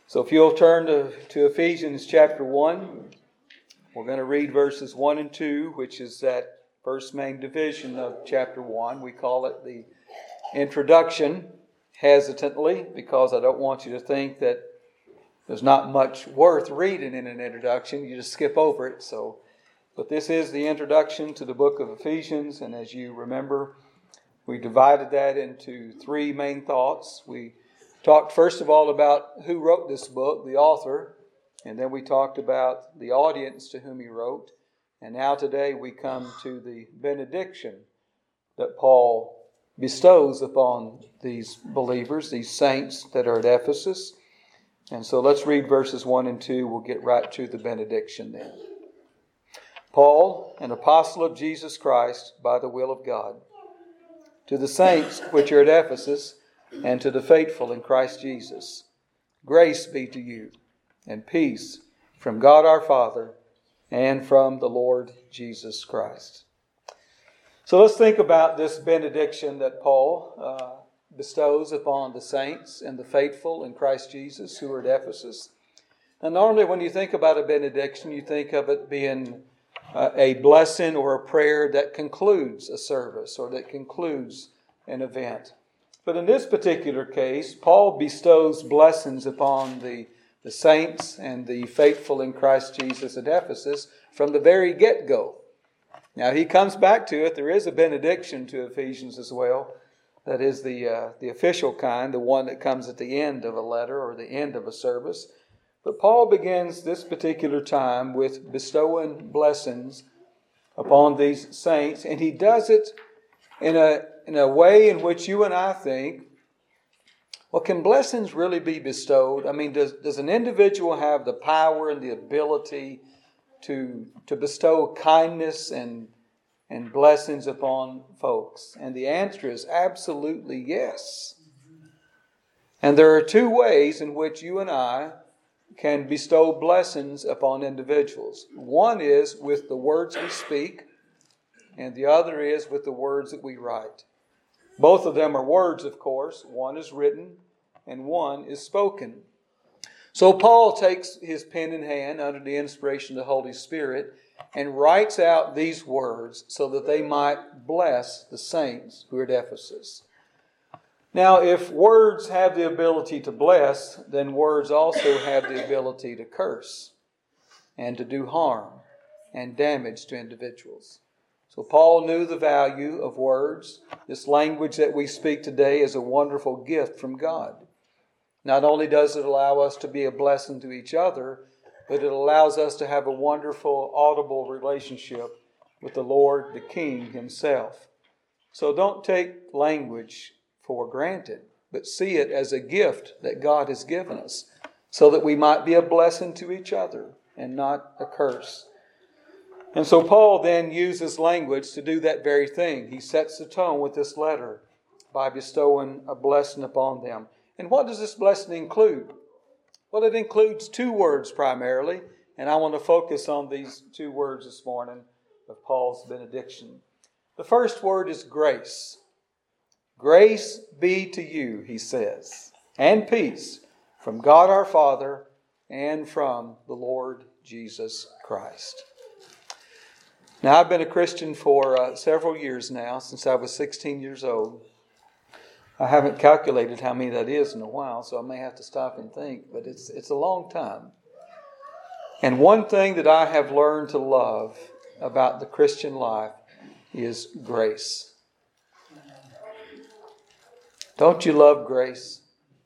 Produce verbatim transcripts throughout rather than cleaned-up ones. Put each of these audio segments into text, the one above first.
So if you'll turn to, to Ephesians chapter one, we're going to read verses one and two, which is that first main division of chapter one. We call it the introduction, hesitantly, because I don't want you to think that there's not much worth reading in an introduction. You just skip over it. So, but this is the introduction to the book of Ephesians, and as you remember, we divided that into three main thoughts. We talked first of all about who wrote this book, the author, and then we talked about the audience to whom he wrote. And now today we come to the benediction that Paul bestows upon these believers, these saints that are at Ephesus. And so let's read verses one and two. We'll get right to the benediction then. Paul, an apostle of Jesus Christ by the will of God, to the saints which are at Ephesus, and to the faithful in Christ Jesus, grace be to you, and peace from God our Father, and from the Lord Jesus Christ. So let's think about this benediction that Paul uh, bestows upon the saints and the faithful in Christ Jesus who are at Ephesus. And normally when you think about a benediction, you think of it being uh, a blessing or a prayer that concludes a service or that concludes an event. But in this particular case, Paul bestows blessings upon the, the saints and the faithful in Christ Jesus at Ephesus from the very get-go. Now, he comes back to it. There is a benediction to Ephesians as well. That is the, uh, the official kind, the one that comes at the end of a letter or the end of a service. But Paul begins this particular time with bestowing blessings upon these saints, and he does it in a in a way in which you and I think, well, can blessings really be bestowed? I mean, does, does an individual have the power and the ability to, to bestow kindness and, and blessings upon folks? And the answer is absolutely yes. And there are two ways in which you and I can bestow blessings upon individuals. One is with the words we speak, and the other is with the words that we write. Both of them are words, of course. One is written and one is spoken. So Paul takes his pen in hand under the inspiration of the Holy Spirit and writes out these words so that they might bless the saints who are at Ephesus. Now, if words have the ability to bless, then words also have the ability to curse and to do harm and damage to individuals. So Paul knew the value of words. This language that we speak today is a wonderful gift from God. Not only does it allow us to be a blessing to each other, but it allows us to have a wonderful audible relationship with the Lord, the King himself. So don't take language for granted, but see it as a gift that God has given us so that we might be a blessing to each other and not a curse. And so Paul then uses language to do that very thing. He sets the tone with this letter by bestowing a blessing upon them. And what does this blessing include? Well, it includes two words primarily, and I want to focus on these two words this morning of Paul's benediction. The first word is grace. Grace be to you, he says, and peace from God our Father and from the Lord Jesus Christ. Now, I've been a Christian for uh, several years now, since I was sixteen years old. I haven't calculated how many that is in a while, so I may have to stop and think, but it's it's a long time. And one thing that I have learned to love about the Christian life is grace. Don't you love grace?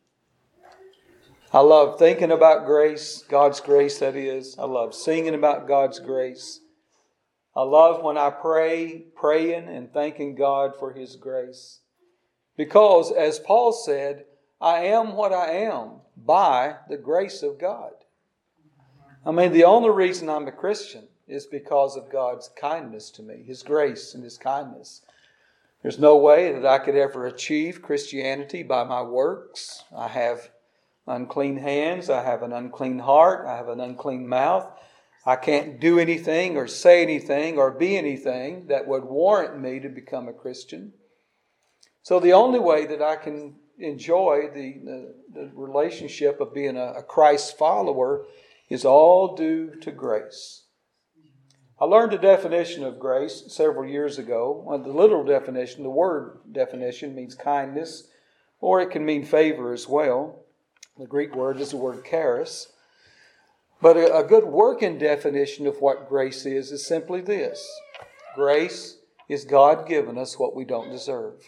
I love thinking about grace, God's grace that is. I love singing about God's grace. I love when I pray, praying and thanking God for His grace. Because, as Paul said, I am what I am by the grace of God. I mean, the only reason I'm a Christian is because of God's kindness to me, His grace and His kindness. There's no way that I could ever achieve Christianity by my works. I have unclean hands, I have an unclean heart, I have an unclean mouth. I can't do anything or say anything or be anything that would warrant me to become a Christian. So the only way that I can enjoy the, the, the relationship of being a, a Christ follower is all due to grace. I learned the definition of grace several years ago. Well, the literal definition, the word definition, means kindness, or it can mean favor as well. The Greek word is the word charis. But a, a good working definition of what grace is is simply this. Grace is God giving us what we don't deserve.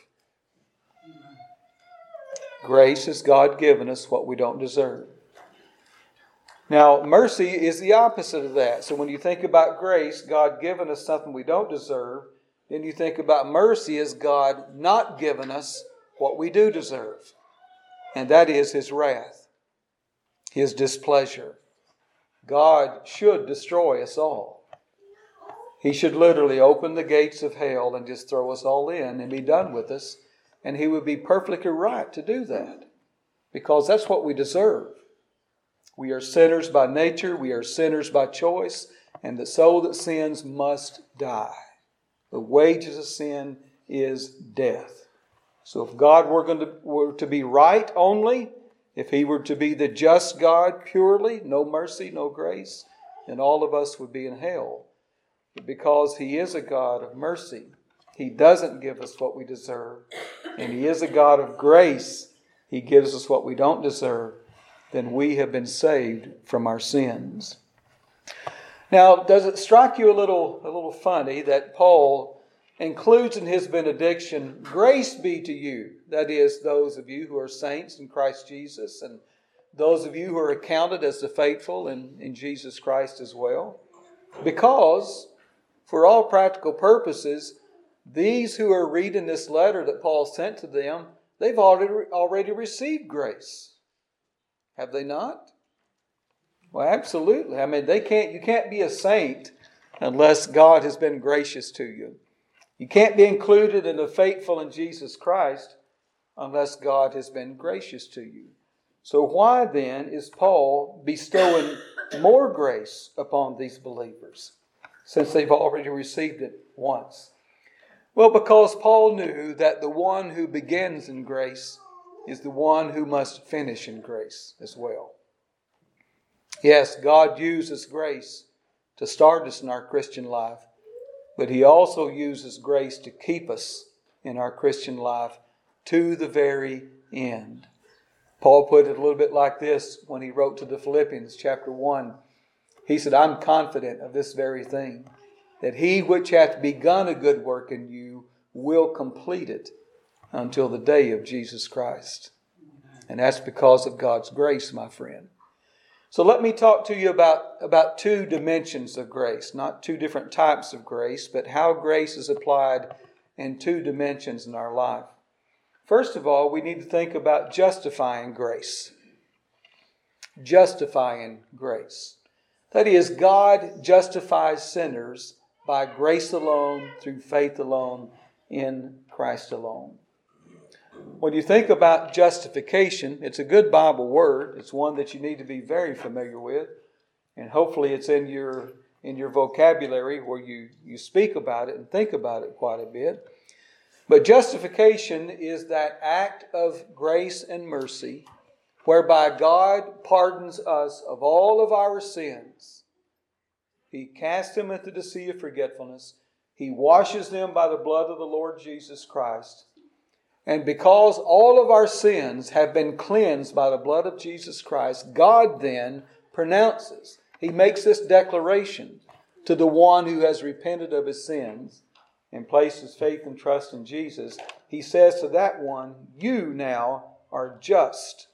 Grace is God giving us what we don't deserve. Now, mercy is the opposite of that. So when you think about grace, God giving us something we don't deserve, then you think about mercy as God not giving us what we do deserve. And that is His wrath, His displeasure. God should destroy us all. He should literally open the gates of hell and just throw us all in and be done with us. And He would be perfectly right to do that, because that's what we deserve. We are sinners by nature, we are sinners by choice, and the soul that sins must die. The wages of sin is death. So if God were going to, were to be right only, if He were to be the just God purely, no mercy, no grace, then all of us would be in hell. But because He is a God of mercy, He doesn't give us what we deserve. And He is a God of grace. He gives us what we don't deserve. Then we have been saved from our sins. Now, does it strike you a little, a little funny that Paul includes in his benediction, grace be to you? That is, those of you who are saints in Christ Jesus, and those of you who are accounted as the faithful in, in Jesus Christ as well. Because, for all practical purposes, these who are reading this letter that Paul sent to them, they've already, already received grace. Have they not? Well, absolutely. I mean, they can't. You can't be a saint unless God has been gracious to you. You can't be included in the faithful in Jesus Christ unless God has been gracious to you. So why then is Paul bestowing more grace upon these believers, since they've already received it once? Well, because Paul knew that the one who begins in grace is the one who must finish in grace as well. Yes, God uses grace to start us in our Christian life, but He also uses grace to keep us in our Christian life to the very end. Paul put it a little bit like this when he wrote to the Philippians chapter one. He said, I'm confident of this very thing, that He which hath begun a good work in you will complete it until the day of Jesus Christ. And that's because of God's grace, my friend. So let me talk to you about, about two dimensions of grace, not two different types of grace, but how grace is applied in two dimensions in our life. First of all, we need to think about justifying grace. Justifying grace. That is, God justifies sinners by grace alone, through faith alone, in Christ alone. When you think about justification, it's a good Bible word. It's one that you need to be very familiar with. And hopefully it's in your in your vocabulary where you, you speak about it and think about it quite a bit. But justification is that act of grace and mercy whereby God pardons us of all of our sins. He casts them into the sea of forgetfulness. He washes them by the blood of the Lord Jesus Christ. And because all of our sins have been cleansed by the blood of Jesus Christ, God then pronounces, He makes this declaration to the one who has repented of his sins and placed his faith and trust in Jesus. He says to that one, you now are just.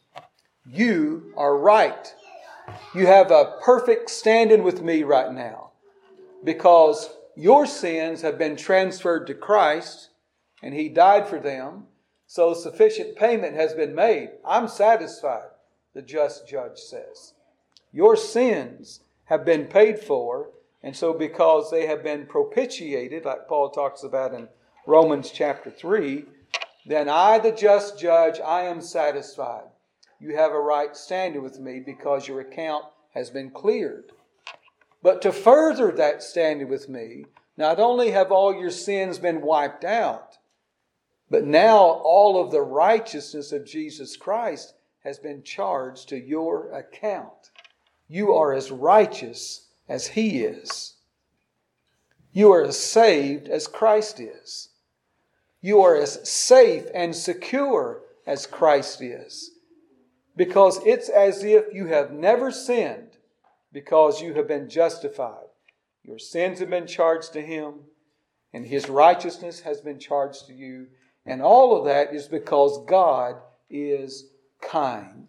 You are right. You have a perfect standing with me right now because your sins have been transferred to Christ and He died for them. So sufficient payment has been made. I'm satisfied, the just judge says. Your sins have been paid for, and so because they have been propitiated, like Paul talks about in Romans chapter three, then I, the just judge, I am satisfied. You have a right standing with me because your account has been cleared. But to further that standing with me, not only have all your sins been wiped out, But now all of the righteousness of Jesus Christ has been charged to your account. You are as righteous as He is. You are as saved as Christ is. You are as safe and secure as Christ is. Because it's as if you have never sinned, because you have been justified. Your sins have been charged to Him, and His righteousness has been charged to you. And all of that is because God is kind.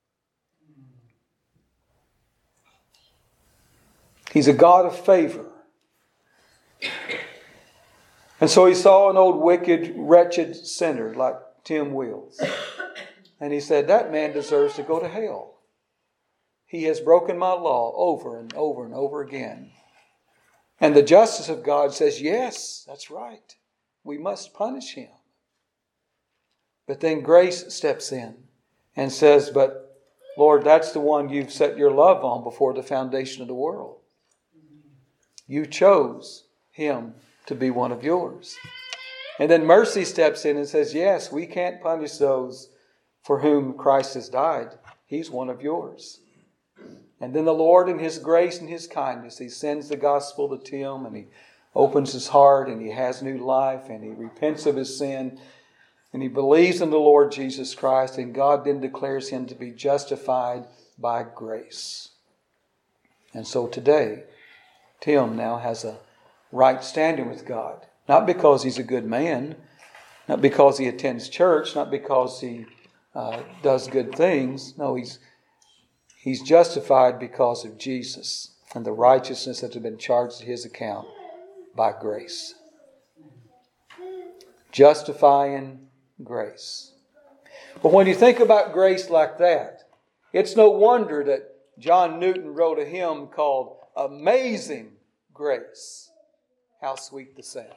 He's a God of favor. And so He saw an old wicked, wretched sinner like Tim Wills. And He said, that man deserves to go to hell. He has broken my law over and over and over again. And the justice of God says, yes, that's right. We must punish him. But then grace steps in and says, but Lord, that's the one you've set your love on before the foundation of the world. You chose him to be one of yours. And then mercy steps in and says, yes, we can't punish those for whom Christ has died. He's one of yours. And then the Lord in His grace and His kindness, He sends the gospel to Tim, and he opens his heart and he has new life and he repents of his sin and he believes in the Lord Jesus Christ, and God then declares him to be justified by grace. And so today, Tim now has a right standing with God. Not because he's a good man, not because he attends church, not because he uh, does good things. No, he's he's justified because of Jesus and the righteousness that has been charged to his account by grace. Justifying grace. But when you think about grace like that, it's no wonder that John Newton wrote a hymn called Amazing Grace. How sweet the sound.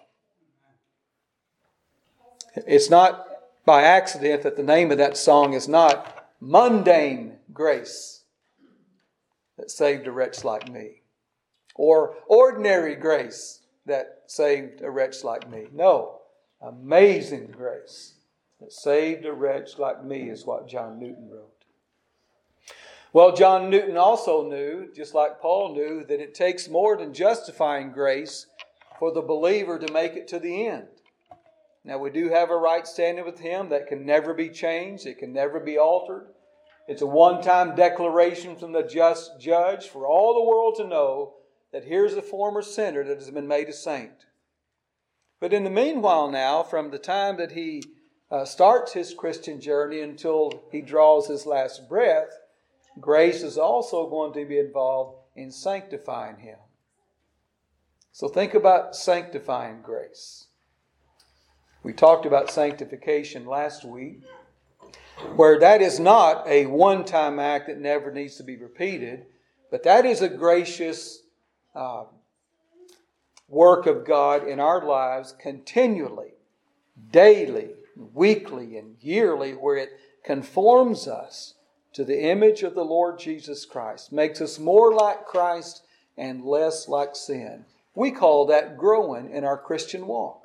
It's not by accident that the name of that song is not Mundane Grace that saved a wretch like me, or Ordinary Grace that saved a wretch like me. No, Amazing Grace that saved a wretch like me is what John Newton wrote. Well, John Newton also knew, just like Paul knew, that it takes more than justifying grace for the believer to make it to the end. Now, we do have a right standing with Him that can never be changed. It can never be altered. It's a one-time declaration from the just judge for all the world to know that here's a former sinner that has been made a saint. But in the meanwhile now, from the time that he uh, starts his Christian journey until he draws his last breath, grace is also going to be involved in sanctifying him. So think about sanctifying grace. We talked about sanctification last week, where that is not a one-time act that never needs to be repeated, but that is a gracious uh, work of God in our lives continually, daily, weekly, and yearly, where it conforms us to the image of the Lord Jesus Christ, makes us more like Christ and less like sin. We call that growing in our Christian walk.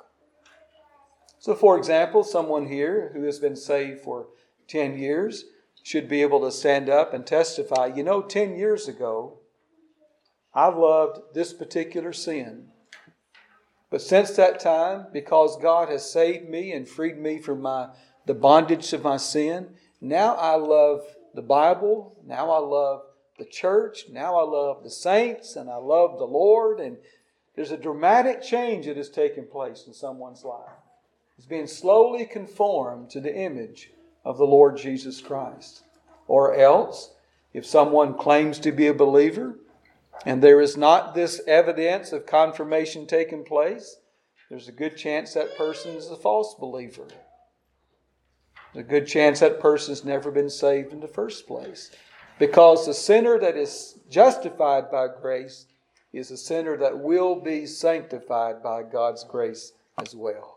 So, for example, someone here who has been saved for ten years should be able to stand up and testify, you know, ten years ago, I loved this particular sin. But since that time, because God has saved me and freed me from my the bondage of my sin, now I love the Bible, now I love the church, now I love the saints, and I love the Lord. And there's a dramatic change that has taken place in someone's life. It's being slowly conformed to the image of the Lord Jesus Christ. Or else, if someone claims to be a believer and there is not this evidence of confirmation taking place, there's a good chance that person is a false believer. There's a good chance that person's never been saved in the first place. Because the sinner that is justified by grace is a sinner that will be sanctified by God's grace as well.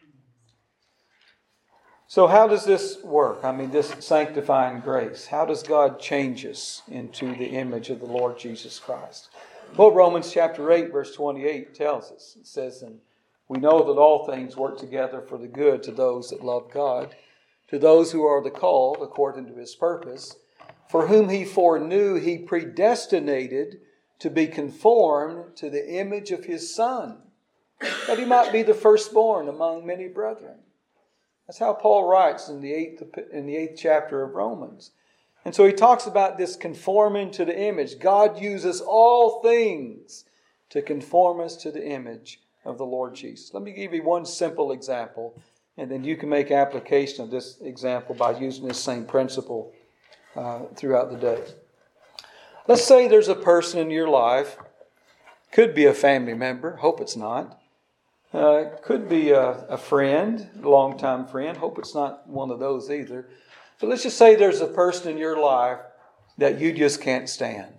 So how does this work? I mean, this sanctifying grace. How does God change us into the image of the Lord Jesus Christ? Well, Romans chapter eight, verse twenty-eight tells us. It says, "And we know that all things work together for the good to those that love God, to those who are the called according to His purpose, for whom He foreknew, He predestinated to be conformed to the image of His Son, that He might be the firstborn among many brethren. That's how Paul writes in the eighth, in the eighth chapter of Romans. And so he talks about this conforming to the image. God uses all things to conform us to the image of the Lord Jesus. Let me give you one simple example, and then you can make application of this example by using this same principle uh, throughout the day. Let's say there's a person in your life, could be a family member, hope it's not. Uh, could be a, a friend, a longtime friend, hope it's not one of those either. But let's just say there's a person in your life that you just can't stand.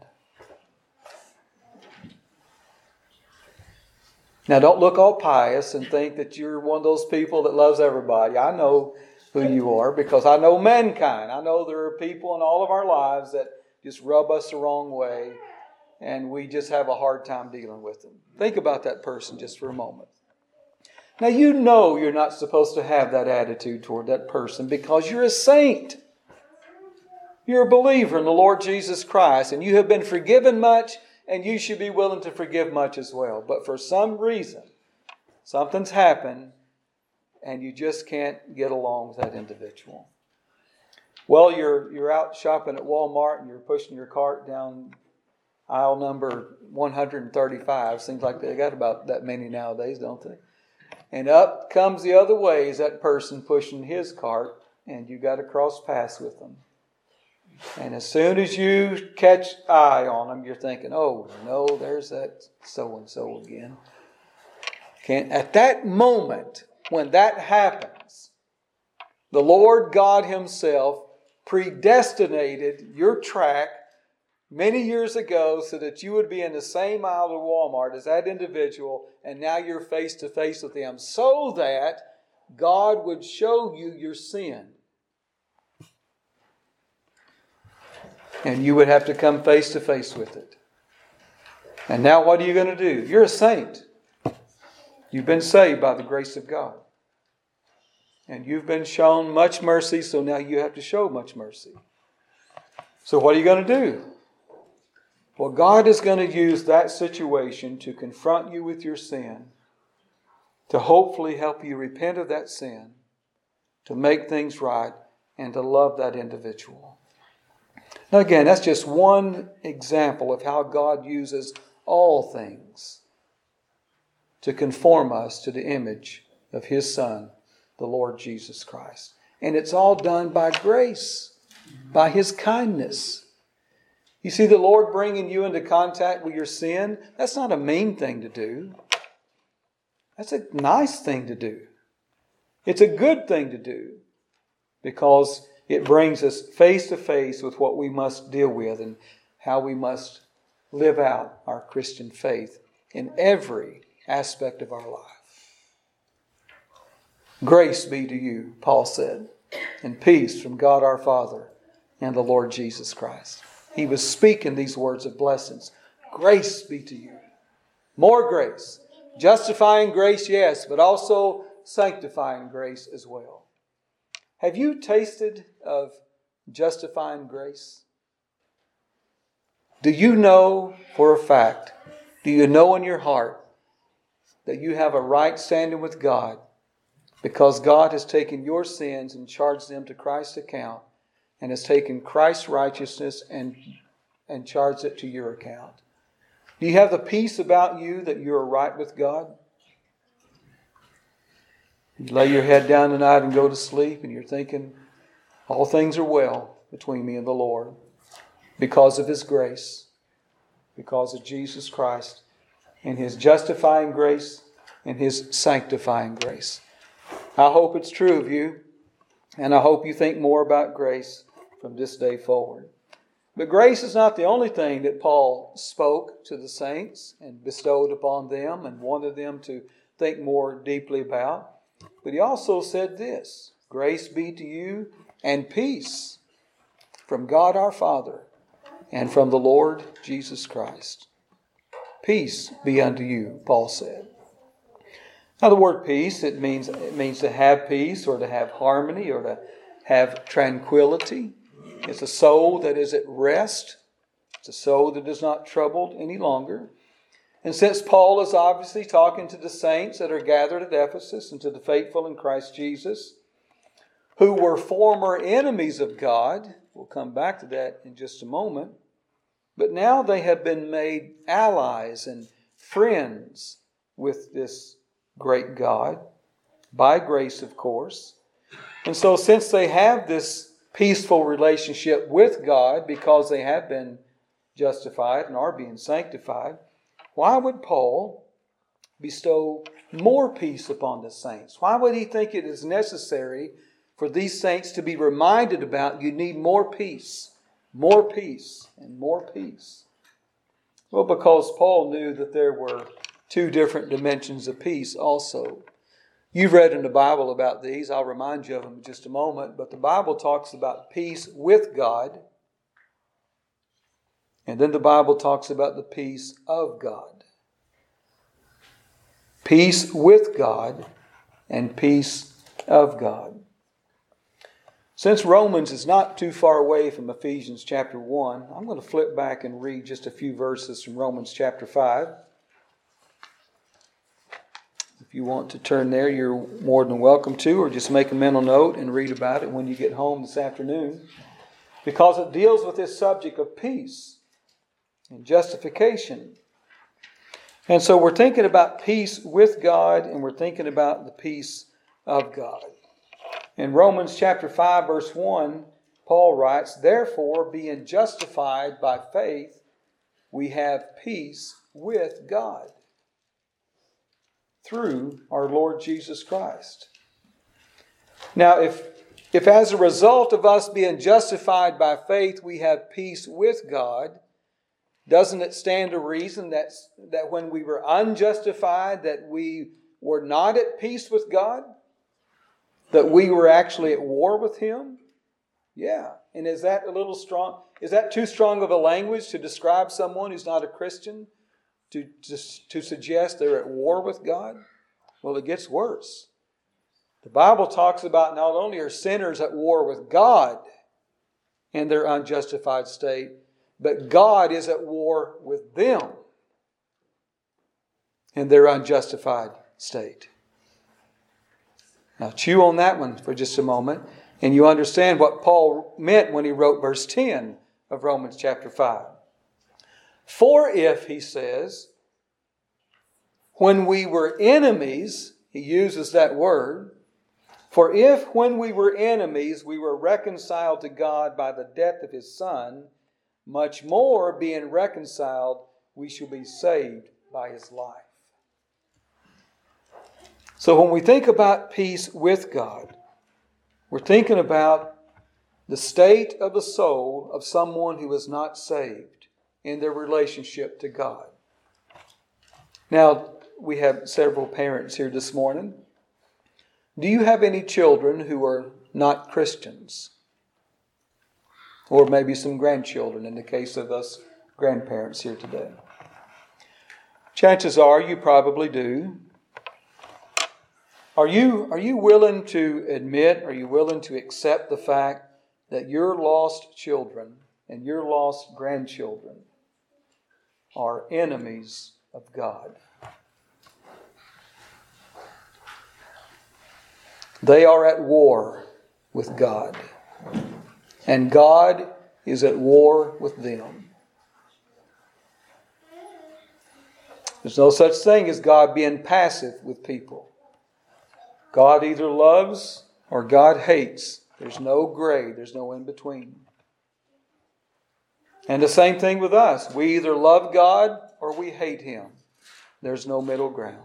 Now, don't look all pious and think that you're one of those people that loves everybody. I know who you are because I know mankind. I know there are people in all of our lives that just rub us the wrong way, and we just have a hard time dealing with them. Think about that person just for a moment. Now, you know you're not supposed to have that attitude toward that person because you're a saint. You're a believer in the Lord Jesus Christ, and you have been forgiven much, and you should be willing to forgive much as well. But for some reason, something's happened, and you just can't get along with that individual. Well, you're you're out shopping at Walmart, and you're pushing your cart down aisle number one hundred thirty-five. Seems like they got about that many nowadays, don't they? And up comes the other way is that person pushing his cart, and you got to cross paths with them. And as soon as you catch eye on them, you're thinking, oh, no, there's that so-and-so again. Can't, at that moment, when that happens, the Lord God Himself predestinated your track many years ago so that you would be in the same aisle of Walmart as that individual, and now you're face to face with them so that God would show you your sin. And you would have to come face to face with it. And now what are you going to do? You're a saint. You've been saved by the grace of God. And you've been shown much mercy, so now you have to show much mercy. So what are you going to do? Well, God is going to use that situation to confront you with your sin, to hopefully help you repent of that sin, to make things right, and to love that individual. Now again, that's just one example of how God uses all things to conform us to the image of His Son, the Lord Jesus Christ. And it's all done by grace, by His kindness. You see, the Lord bringing you into contact with your sin, that's not a mean thing to do. That's a nice thing to do. It's a good thing to do because it brings us face to face with what we must deal with and how we must live out our Christian faith in every aspect of our life. Grace be to you, Paul said, and peace from God our Father and the Lord Jesus Christ. He was speaking these words of blessings. Grace be to you. More grace. Justifying grace, yes, but also sanctifying grace as well. Have you tasted of justifying grace? Do you know for a fact, do you know in your heart that you have a right standing with God because God has taken your sins and charged them to Christ's account and has taken Christ's righteousness and, and charged it to your account? Do you have the peace about you that you are right with God? You lay your head down tonight and go to sleep and you're thinking, all things are well between me and the Lord because of His grace, because of Jesus Christ and His justifying grace and His sanctifying grace. I hope it's true of you, and I hope you think more about grace from this day forward. But grace is not the only thing that Paul spoke to the saints and bestowed upon them and wanted them to think more deeply about. But he also said this, grace be to you and peace from God our Father and from the Lord Jesus Christ. Peace be unto you, Paul said. Now the word peace, it means, it means to have peace or to have harmony or to have tranquility. It's a soul that is at rest. It's a soul that is not troubled any longer. And since Paul is obviously talking to the saints that are gathered at Ephesus and to the faithful in Christ Jesus, who were former enemies of God, we'll come back to that in just a moment, but now they have been made allies and friends with this great God, by grace, of course. And so since they have this peaceful relationship with God because they have been justified and are being sanctified, why would Paul bestow more peace upon the saints? Why would he think it is necessary for these saints to be reminded about you need more peace, more peace, and more peace? Well, because Paul knew that there were two different dimensions of peace also. You've read in the Bible about these. I'll remind you of them in just a moment. But the Bible talks about peace with God. And then the Bible talks about the peace of God. Peace with God and peace of God. Since Romans is not too far away from Ephesians chapter one, I'm going to flip back and read just a few verses from Romans chapter five. If you want to turn there, you're more than welcome to, or just make a mental note and read about it when you get home this afternoon, because it deals with this subject of peace and justification. And so we're thinking about peace with God, and we're thinking about the peace of God. In Romans chapter five, verse one, Paul writes, "Therefore, being justified by faith, we have peace with God through our Lord Jesus Christ." Now, if, if as a result of us being justified by faith, we have peace with God, doesn't it stand to reason that, that when we were unjustified, that we were not at peace with God? That we were actually at war with Him? Yeah. And is that a little strong? Is that too strong of a language to describe someone who's not a Christian? To, to, to suggest they're at war with God? Well, it gets worse. The Bible talks about not only are sinners at war with God in their unjustified state, but God is at war with them in their unjustified state. Now chew on that one for just a moment, and you understand what Paul meant when he wrote verse ten of Romans chapter five. For if, he says, when we were enemies, he uses that word, for if when we were enemies we were reconciled to God by the death of His Son, much more being reconciled we shall be saved by His life. So when we think about peace with God, we're thinking about the state of the soul of someone who is not saved in their relationship to God. Now, we have several parents here this morning. Do you have any children who are not Christians? Or maybe some grandchildren in the case of us grandparents here today. Chances are you probably do. Are you, are you willing to admit, are you willing to accept the fact that your lost children and your lost grandchildren are enemies of God? They are at war with God. And God is at war with them. There's no such thing as God being passive with people. God either loves or God hates. There's no gray. There's no in between. And the same thing with us. We either love God or we hate Him. There's no middle ground.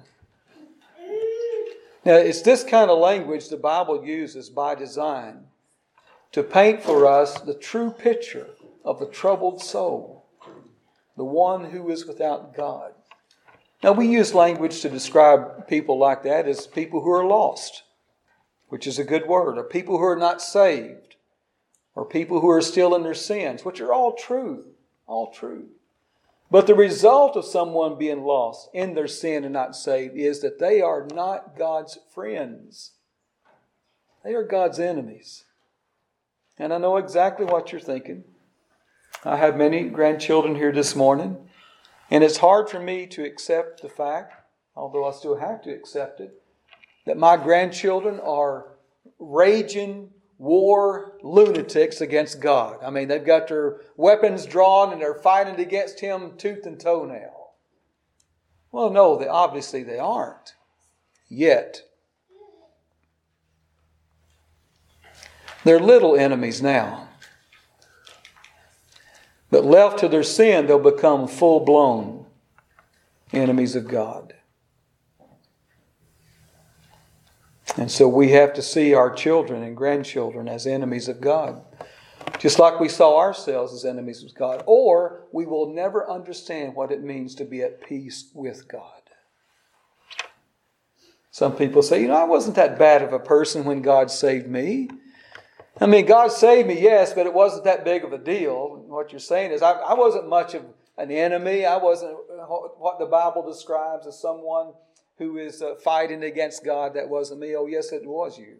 Now, it's this kind of language the Bible uses by design to paint for us the true picture of the troubled soul, the one who is without God. Now, we use language to describe people like that as people who are lost, which is a good word, or people who are not saved, or people who are still in their sins, which are all true, all true. But the result of someone being lost in their sin and not saved is that they are not God's friends. They are God's enemies. And I know exactly what you're thinking. I have many grandchildren here this morning, and it's hard for me to accept the fact, although I still have to accept it, that my grandchildren are raging war lunatics against God. I mean, they've got their weapons drawn and they're fighting against Him tooth and toenail. Well, no, they, obviously they aren't. Yet. They're little enemies now. But left to their sin, they'll become full-blown enemies of God. And so we have to see our children and grandchildren as enemies of God. Just like we saw ourselves as enemies of God. Or we will never understand what it means to be at peace with God. Some people say, you know, I wasn't that bad of a person when God saved me. I mean, God saved me, yes, but it wasn't that big of a deal. What you're saying is I, I wasn't much of an enemy. I wasn't what the Bible describes as someone who is uh, fighting against God. That wasn't me. Oh, yes, it was you.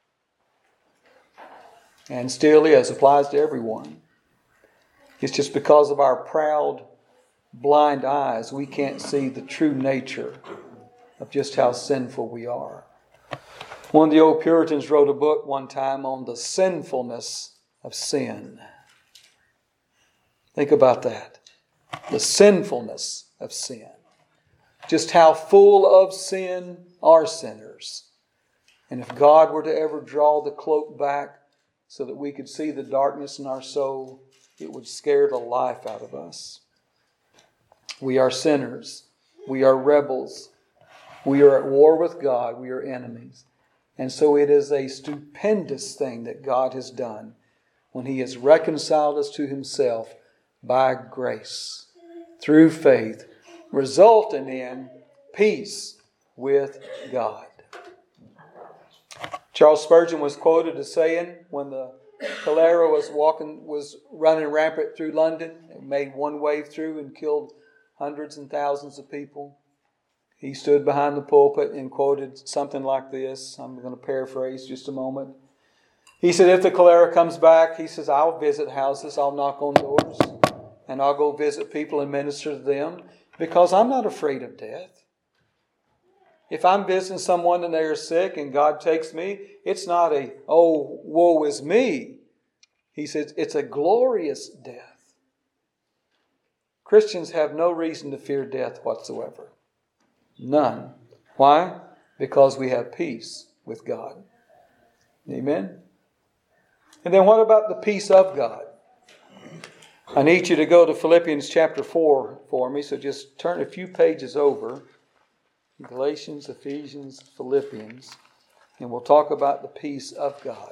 And still is. Applies to everyone. It's just because of our proud, blind eyes, we can't see the true nature of just how sinful we are. One of the old Puritans wrote a book one time on the sinfulness of sin. Think about that. The sinfulness of sin. Just how full of sin are sinners. And if God were to ever draw the cloak back so that we could see the darkness in our soul, it would scare the life out of us. We are sinners. We are rebels. We are at war with God. We are enemies. And so it is a stupendous thing that God has done when He has reconciled us to Himself by grace, through faith, resulting in peace with God. Charles Spurgeon was quoted as saying, when the cholera was walking, was running rampant through London, it made one wave through and killed hundreds and thousands of people. He stood behind the pulpit and quoted something like this. I'm going to paraphrase just a moment. He said, if the cholera comes back, he says, I'll visit houses, I'll knock on doors, and I'll go visit people and minister to them, because I'm not afraid of death. If I'm visiting someone and they are sick and God takes me, it's not a, oh, woe is me. He says, it's a glorious death. Christians have no reason to fear death whatsoever. None. Why? Because we have peace with God. Amen? And then what about the peace of God? I need you to go to Philippians chapter four for me, so just turn a few pages over. Galatians, Ephesians, Philippians, and we'll talk about the peace of God.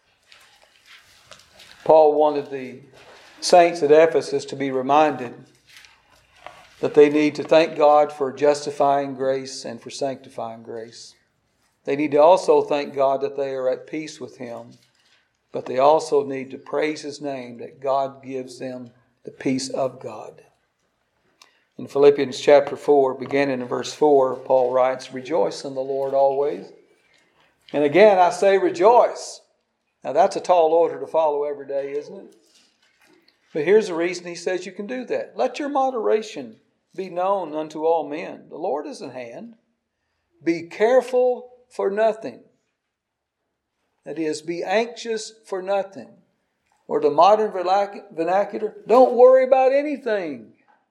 Paul wanted the saints at Ephesus to be reminded that they need to thank God for justifying grace and for sanctifying grace. They need to also thank God that they are at peace with Him, but they also need to praise His name that God gives them the peace of God. In Philippians chapter four, beginning in verse four, Paul writes, rejoice in the Lord always. And again, I say rejoice. Now that's a tall order to follow every day, isn't it? But here's the reason he says you can do that. Let your moderation be known unto all men. The Lord is at hand. Be careful for nothing. That is, be anxious for nothing. Or the modern vernacular, don't worry about anything.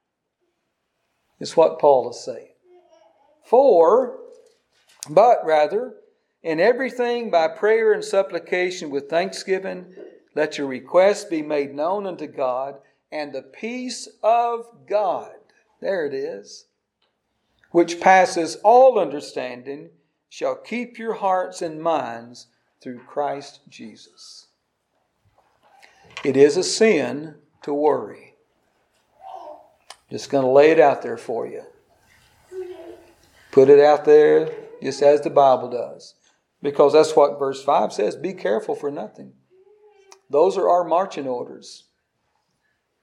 Is what Paul is saying. For, but rather, in everything by prayer and supplication with thanksgiving, let your requests be made known unto God, and the peace of God, there it is, which passes all understanding, shall keep your hearts and minds through Christ Jesus. It is a sin to worry. Just going to lay it out there for you. Put it out there just as the Bible does. Because that's what verse five says. Be careful for nothing. Those are our marching orders.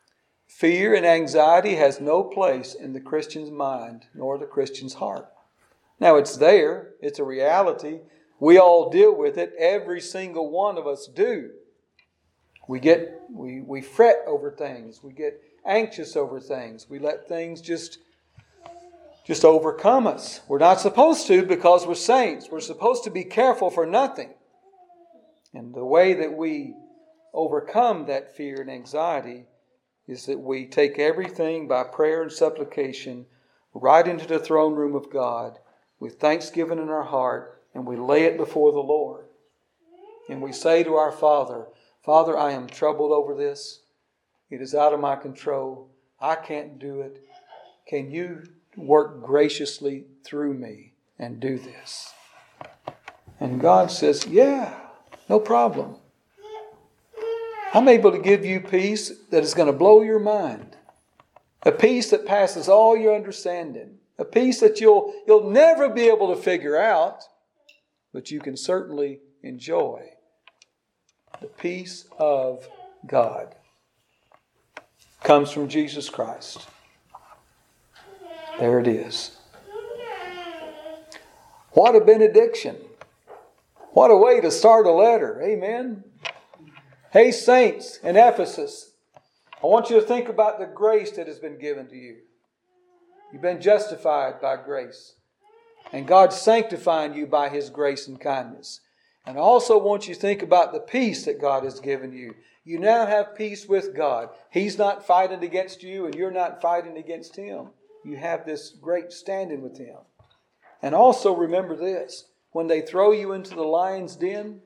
Fear and anxiety has no place in the Christian's mind nor the Christian's heart. Now it's there. It's a reality. We all deal with it. Every single one of us do. We get, we, we fret over things. We get anxious over things. We let things just, just overcome us. We're not supposed to because we're saints. We're supposed to be careful for nothing. And the way that we overcome that fear and anxiety is that we take everything by prayer and supplication right into the throne room of God with thanksgiving in our heart, and we lay it before the Lord. And we say to our Father, Father, I am troubled over this. It is out of my control. I can't do it. Can you work graciously through me and do this? And God says, yeah, no problem. I'm able to give you peace that is going to blow your mind. A peace that passes all your understanding. A peace that you'll, you'll never be able to figure out, but you can certainly enjoy. The peace of God comes from Jesus Christ. There it is. What a benediction. What a way to start a letter. Amen. Hey, saints in Ephesus, I want you to think about the grace that has been given to you. You've been justified by grace. And God's sanctifying you by His grace and kindness. And I also want you to think about the peace that God has given you. You now have peace with God. He's not fighting against you and you're not fighting against Him. You have this great standing with Him. And also remember this. When they throw you into the lion's den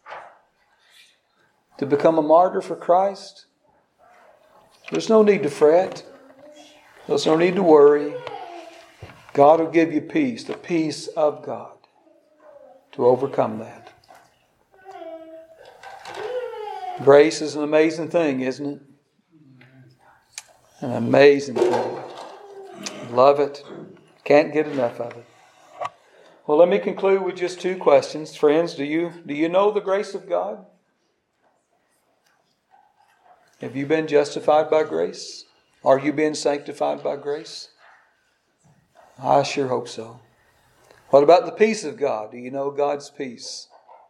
to become a martyr for Christ, there's no need to fret. There's no need to worry. God will give you peace, the peace of God, to overcome that. Grace is an amazing thing, isn't it? An amazing thing. Love it. Can't get enough of it. Well, let me conclude with just two questions. Friends, do you, do you know the grace of God? Have you been justified by grace? Are you being sanctified by grace? I sure hope so. What about the peace of God? Do you know God's peace?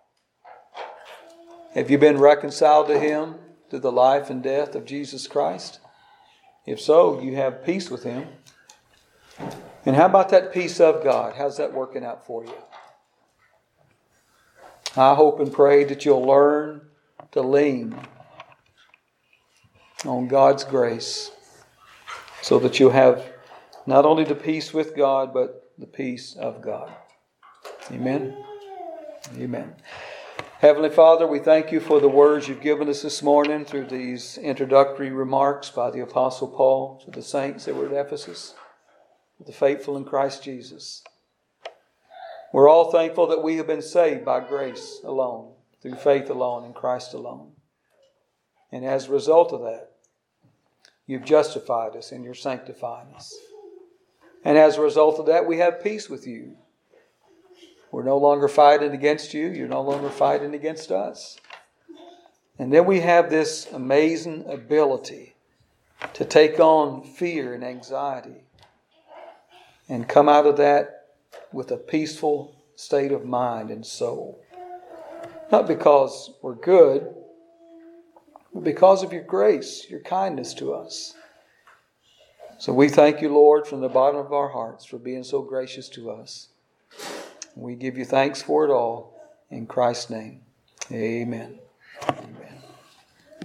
Have you been reconciled to Him through the life and death of Jesus Christ? If so, you have peace with Him. And how about that peace of God? How's that working out for you? I hope and pray that you'll learn to lean on God's grace so that you'll have not only the peace with God, but the peace of God. Amen? Amen. Heavenly Father, we thank you for the words you've given us this morning through these introductory remarks by the Apostle Paul to the saints that were at Ephesus, the faithful in Christ Jesus. We're all thankful that we have been saved by grace alone, through faith alone, in Christ alone. And as a result of that, you've justified us and you're sanctifying us. And as a result of that, we have peace with you. We're no longer fighting against you. You're no longer fighting against us. And then we have this amazing ability to take on fear and anxiety and come out of that with a peaceful state of mind and soul. Not because we're good, but because of your grace, your kindness to us. So we thank you, Lord, from the bottom of our hearts for being so gracious to us. We give you thanks for it all. In Christ's name, amen.